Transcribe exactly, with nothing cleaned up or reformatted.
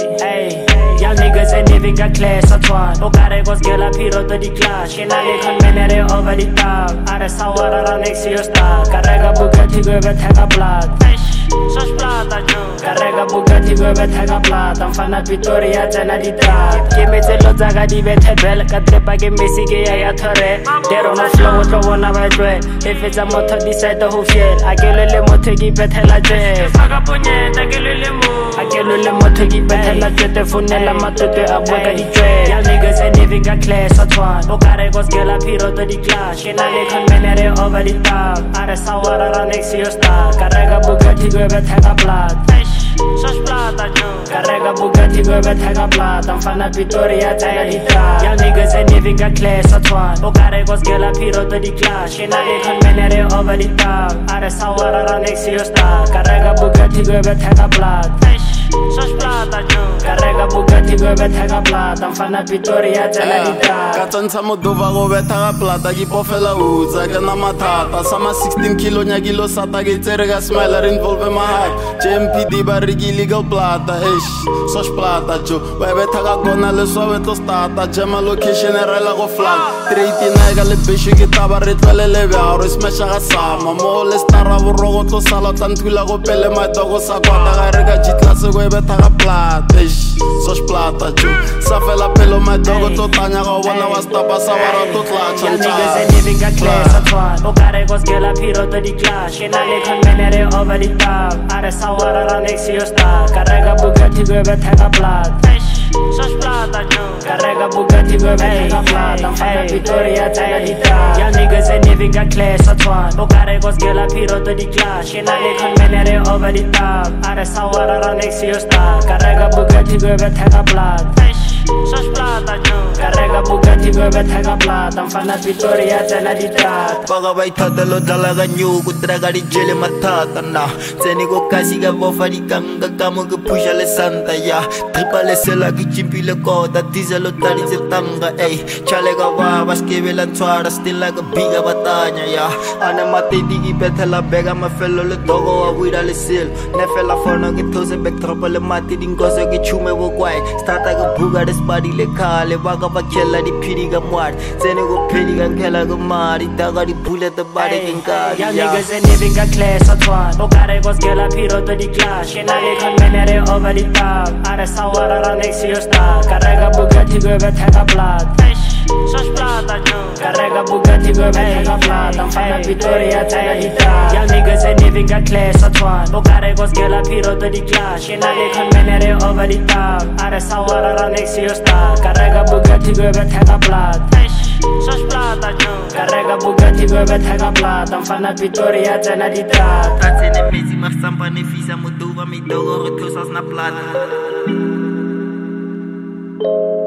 Hey, young niggas ain't even got class or twat. Okare goes girl up here to the class. She not even menere over the top. Are sawara next to your star. Karega Bugatti go with tag a blood. Sos plata jo. Karega Bugatti go with tag a blood. I'm fana Victoria jana di trap. Give me the lo zaga di bethe bell. Kate page Messi ge ya thore. There on the flow to one of my if it's a motor decide to who feel. I get a little motor gi bethe la je. Faga ponye ta get a little mo. I get a little motor gi bethe la je. Te funela matote abuega di tre. Young niggas ain't even got class or twat. Okare goes girl up here to the class. She not even menere over the top. Are sawara next to your star. Karega Bugatti go with tag a blood. Sos plata jo. Karega Bugatti go with tag a blood. I'm fana Victoria jana di trap. Young niggas ain't even got class or twat. Okare goes girl up here to the class. She not even menere over the top. Are sawara next to your star. Karega Bugatti go with tag a blood. Sos plata jo. Karega Bugatti go with tag a blood. I'm fana Victoria jana di trap. Katsantsa moduva go with tag a blood. Agi pofela utsa kana matata. Sama sixteen kilo nyagilo sata ge tserega smiler involve my heart. J M P D barigi legal plata. Ish, sos plata jo. Webe taga gona le suave to stata. Jama location e rela go flat. three eighty-nine ga le bishi ke taba re tlele le bjaro smasha ga sama. Mo le stara borogo to sala tantula go pele matogo sa kwata ga re ga jitla se go ebe taga plata. Ish, sos plata jo. Sa fela pelo matogo to tanya ga bona wa stapa sa wara to tlacha. Young niggas ain't even got class or twat. Okare goes girl up here to the class. She not even menere over the top. Are sawara next to your star. Karega Bugatti go with tag a blood. Sos plata jo. Karega Bugatti go with tag a blood. I'm fana Victoria jana di trap. Young niggas ain't even got class or twat. Okare goes girl up here to the class. She not even menere over the top. Are sawara next to your star. Karega Bugatti go with tag a blood. Sos plata jo. Karega Bugatti go with tag a blood. I'm fana Victoria jana di trap. Baga baitata lo dalaga nyugu traga di jele matata na. Zeni go kasi ga bofa di kanga kamo ke pusha le santa ya. Tripa le sela ki chimpi le kota tiza lo tari ze tanga ey. Chale ga wa baskebe lan twara still like a biga batanya ya. Ane mate digi bethe la bega ma fello le dogo wa wida le sil. Ne fella fono ke tose bek tropa le mate dingozo ke chume wo kwai. Starta ga buga des body le kale baga ba kella di piri ga mwad. Zeni go piri ga kella ga mari daga di bullet the body can got. Young niggas ain't even got class or twat. Okare goes girl up here to the class. She not even menere over the top. Are sawara next to your star. Karega Bugatti go with tag a blood. Sos plata jo. Karega Bugatti go with tag a blood. I'm fana Victoria jana di trap. Young niggas ain't even got class or twat. Okare goes girl up here to the class. She not even menere over the top. Are sawara next to your star. Karega Bugatti go with tag a blood. Sos plata jo. Karega Bugatti go with tag a blood. I'm fana Victoria jana di trap. Tatsene mezi masampa ne fisa moduva mi dogo retusas na plata.